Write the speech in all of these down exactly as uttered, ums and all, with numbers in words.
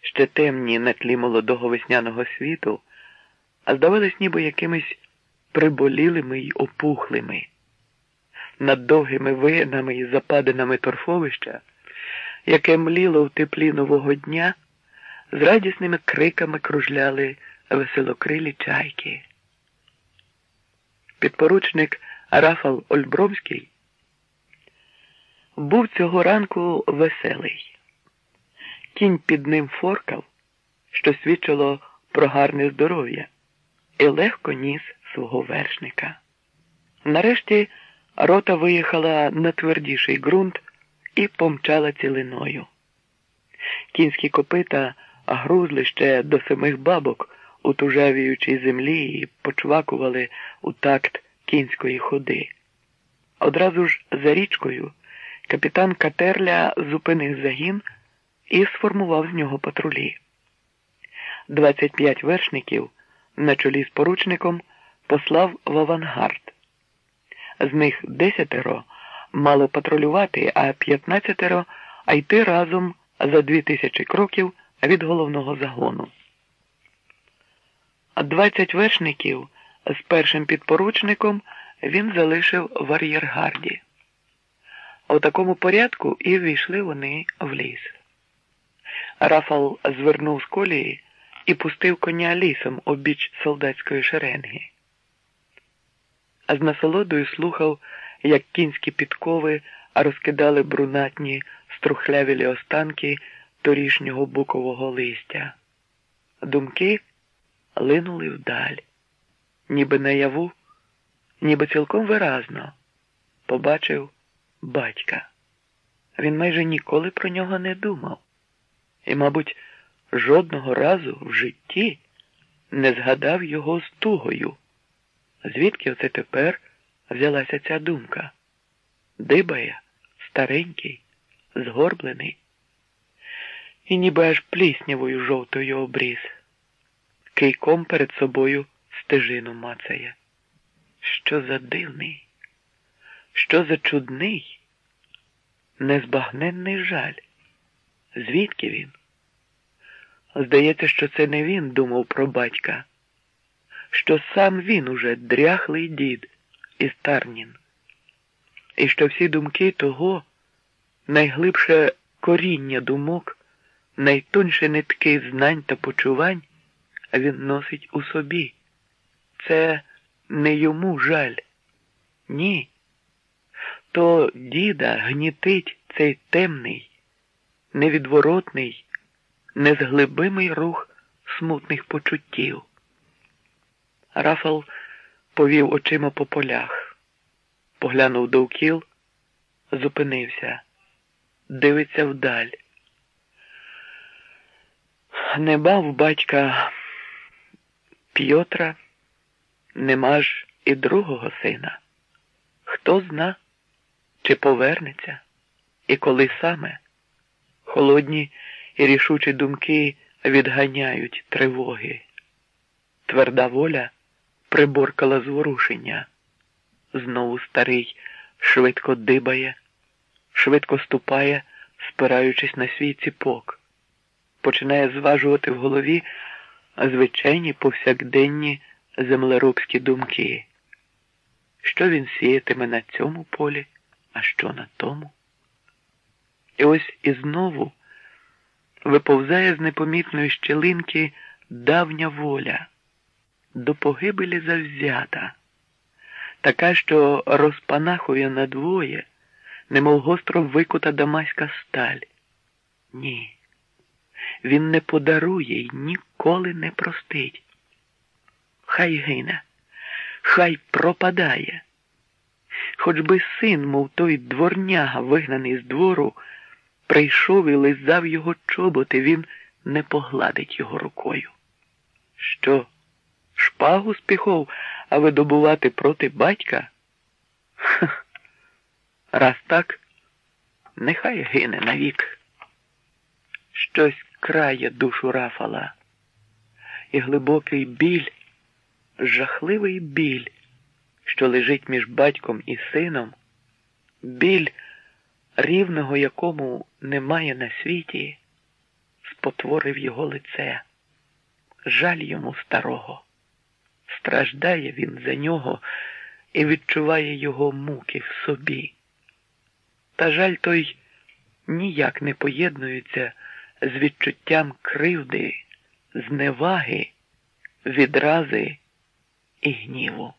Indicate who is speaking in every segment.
Speaker 1: ще темні на тлі молодого весняного світу, а здавались ніби якимись приболілими й опухлими. Над довгими винами і западинами торфовища, яке мліло в теплі нового дня, з радісними криками кружляли веселокрилі чайки. Підпоручник Рафал Ольбромський був цього ранку веселий. Кінь під ним форкав, що свідчило про гарне здоров'я, і легко ніс свого вершника. Нарешті рота виїхала на твердіший ґрунт і помчала цілиною. Кінські копита грузли ще до самих бабок у тужавіючій землі і почвакували у такт кінської ходи. Одразу ж за річкою капітан Катерля зупинив загін і сформував з нього патрулі. Двадцять п'ять вершників на чолі з поручником послав в авангард. З них десятеро мало патрулювати, а п'ятнадцятеро – а йти разом за дві тисячі кроків від головного загону. Двадцять вершників з першим підпоручником він залишив в ар'єргарді. У такому порядку і ввійшли вони в ліс. Рафал звернув з колії і пустив коня лісом обіч солдатської шеренги. А з насолодою слухав, як кінські підкови розкидали брунатні, струхлявілі останки торішнього букового листя. Думки линули вдаль, ніби наяву, ніби цілком виразно побачив батька. Він майже ніколи про нього не думав. І, мабуть, жодного разу в житті не згадав його з тугою. Звідки оце тепер взялася ця думка? Дибає, старенький, згорблений, і ніби аж пліснявою жовтою обріз. Кийком перед собою стежину мацає. Що за дивний, що за чудний, незбагненний жаль. Звідки він? Здається, що це не він думав про батька, що сам він уже дряхлий дід із Тарнін, і що всі думки того, найглибше коріння думок, найтонші нитки знань та почувань він носить у собі. Це не йому жаль. Ні. То діда гнітить цей темний, невідворотний, незглибимий рух смутних почуттів. Рафал повів очима по полях, поглянув довкіл, зупинився, дивиться вдаль. Нема в батька П'єтра, нема ж і другого сина. Хто зна, чи повернеться, і коли саме. Холодні і рішучі думки відганяють тривоги. Тверда воля приборкала зворушення. Знову старий швидко дибає, швидко ступає, спираючись на свій ціпок. Починає зважувати в голові звичайні повсякденні землеробські думки. Що він сіятиме на цьому полі, а що на тому? І ось і знову виповзає з непомітної щелинки давня воля, до погибелі завзята, така, що розпанахує надвоє, немов гостро викута дамаська сталь. Ні, він не подарує й ніколи не простить. Хай гине, хай пропадає. Хоч би син, мов той дворняга, вигнаний з двору, прийшов і лизав його чоботи, він не погладить його рукою. Що, шпагу спіхов, а видобувати проти батька? Ха. Раз так, нехай гине навік. Щось крає душу Рафала, і глибокий біль, жахливий біль, що лежить між батьком і сином, біль, рівного якому немає на світі, спотворив його лице. Жаль йому старого. Страждає він за нього і відчуває його муки в собі. Та жаль той ніяк не поєднується з відчуттям кривди, зневаги, відрази і гніву.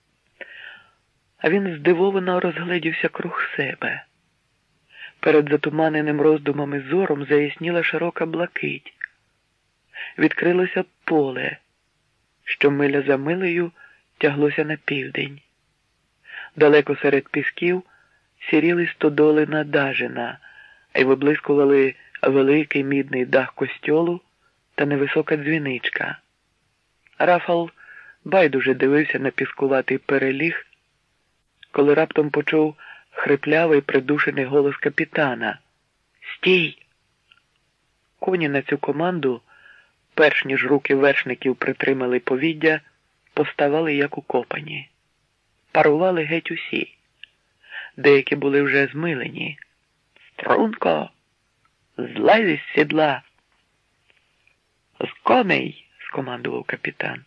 Speaker 1: А він здивовано розгледівся круг себе. Перед затуманеним роздумами зором заясніла широка блакить. Відкрилося поле, що миля за милею тяглося на південь. Далеко серед пісків сіріли стодоли Надажина і виблискували великий мідний дах костьолу та невисока дзвіничка. Рафал байдуже дивився на піскуватий переліг, коли раптом почув хриплявий придушений голос капітана. «Стій!» Коні на цю команду, перш ніж руки вершників притримали повіддя, поставали як укопані. Парували геть усі. Деякі були вже змилені. «Струнко! Злазь із сідла!» «З коней!» – скомандував капітан.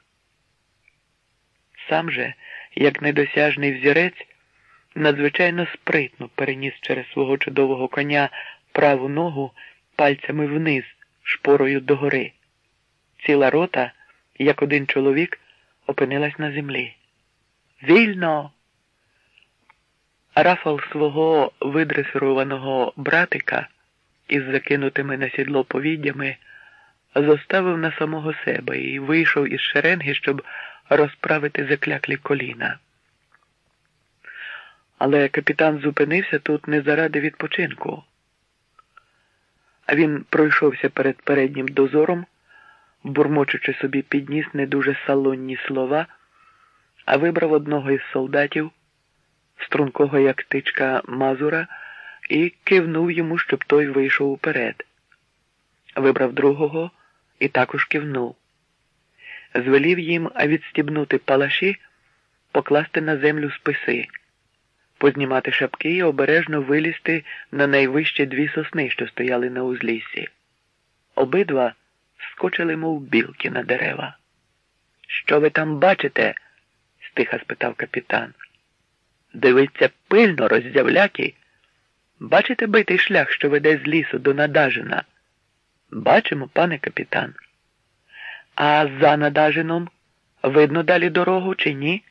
Speaker 1: Сам же, як недосяжний взірець, надзвичайно спритно переніс через свого чудового коня праву ногу пальцями вниз, шпорою догори. Ціла рота, як один чоловік, опинилась на землі. «Вільно!» Рафал свого видресированого братика із закинутими на сідло повіддями зоставив на самого себе і вийшов із шеренги, щоб розправити закляклі коліна. Але капітан зупинився тут не заради відпочинку. А він пройшовся перед переднім дозором, бурмочучи собі під ніс не дуже салонні слова, а вибрав одного із солдатів, стрункого як тичка Мазура, і кивнув йому, щоб той вийшов уперед. Вибрав другого і також кивнув. Звелів їм відстібнути палаші, покласти на землю списи, познімати шапки і обережно вилізти на найвищі дві сосни, що стояли на узліссі. Обидва скочили, мов білки на дерева. «Що ви там бачите?» – стиха спитав капітан. «Дивіться пильно, роззявляки. Бачите битий шлях, що веде з лісу до Надажина?» «Бачимо, пане капітан». «А за Надажином видно далі дорогу чи ні?»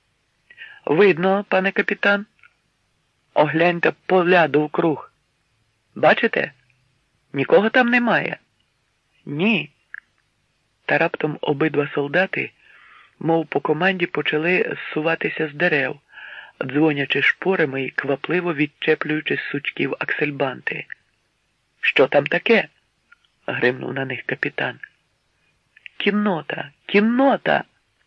Speaker 1: «Видно, пане капітан. Огляньте поля довкруг. Бачите? Нікого там немає?» «Ні». Та раптом обидва солдати, мов по команді, почали зсуватися з дерев, дзвонячи шпорами і квапливо відчеплюючи з сучків аксельбанти. «Що там таке?» – гримнув на них капітан. «Кіннота! Кіннота!»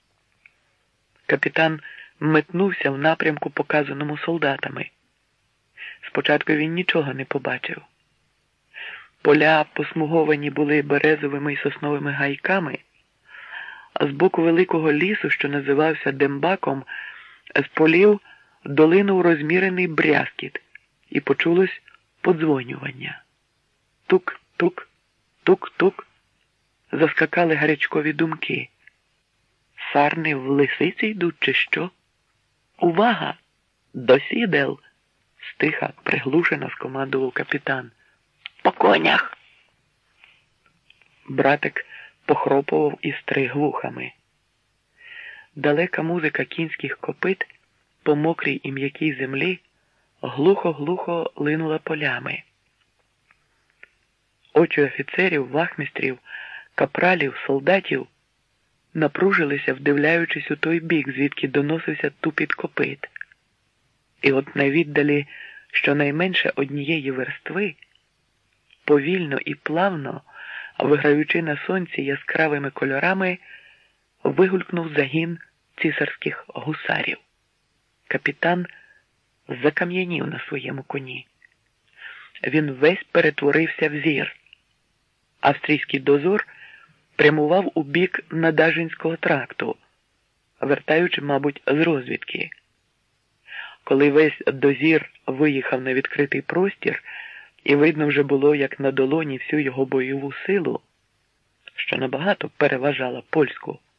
Speaker 1: Капітан метнувся в напрямку, показаному солдатами. Спочатку він нічого не побачив. Поля посмуговані були березовими й сосновими гайками, а з боку великого лісу, що називався Дембаком, з полів долинув розмірений брязкіт, і почулось подзвонювання. Тук-тук, тук-тук. Заскакали гарячкові думки. Сарни в лисиці йдуть чи що? «Увага! До сідел!» – стиха, приглушено скомандував капітан. «По конях!» Братик похропував і стриг вухами. Далека музика кінських копит по мокрій і м'якій землі глухо-глухо линула полями. Очі офіцерів, вахмістрів, капралів, солдатів напружилися, вдивляючись у той бік, звідки доносився тупіт копит. І от на віддалі щонайменше однієї верстви, повільно і плавно, виграючи на сонці яскравими кольорами, вигулькнув загін цісарських гусарів. Капітан закам'янів на своєму коні. Він весь перетворився в зір. Австрійський дозор прямував у бік Надажинського тракту, вертаючи, мабуть, з розвідки. Коли весь дозір виїхав на відкритий простір, і видно вже було, як на долоні всю його бойову силу, що набагато переважала польську,